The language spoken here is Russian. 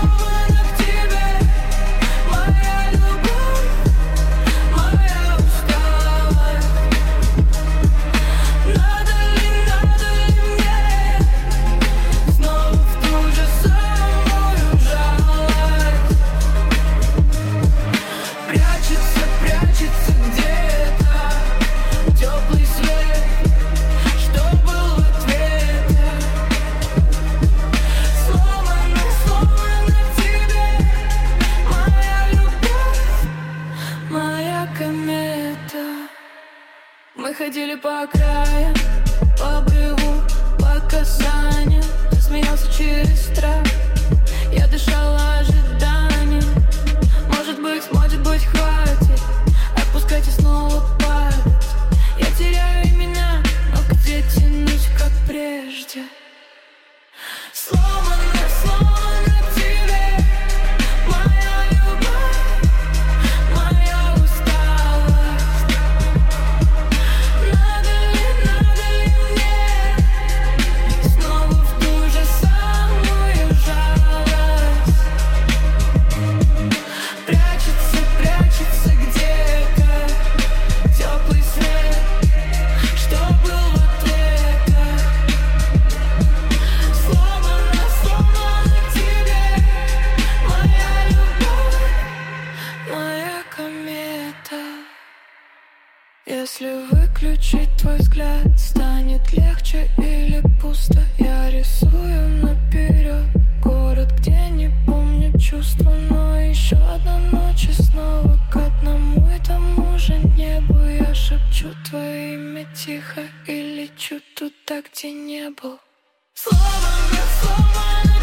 сломана к тебе, моя любовь, моя усталость. Надо ли мне снова в ту же самую жалость? Прячется где-то теплый свет, что был в ответе. Сломана к тебе, моя любовь, моя комета. Мы ходили по окраям, по обрыву, по касанию. Ты смеялся через страх, я дышала ожиданием. Может быть, хватит отпускать и снова падать. Я теряю имена, но где тянуть, как прежде? Сломана к тебе, моя любовь, моя усталость. Надо ли мне снова в ту же самую жалость? Прячется где-то теплый свет, что был в ответе. Сломана к тебе, моя любовь, моя комета. Если выключить твой взгляд, станет легче или пусто? Я рисую наперед город, где не помню чувства. Но еще одна ночь и снова к одному и тому же небу. Я шепчу твое имя тихо и лечу туда, где не был. Сломана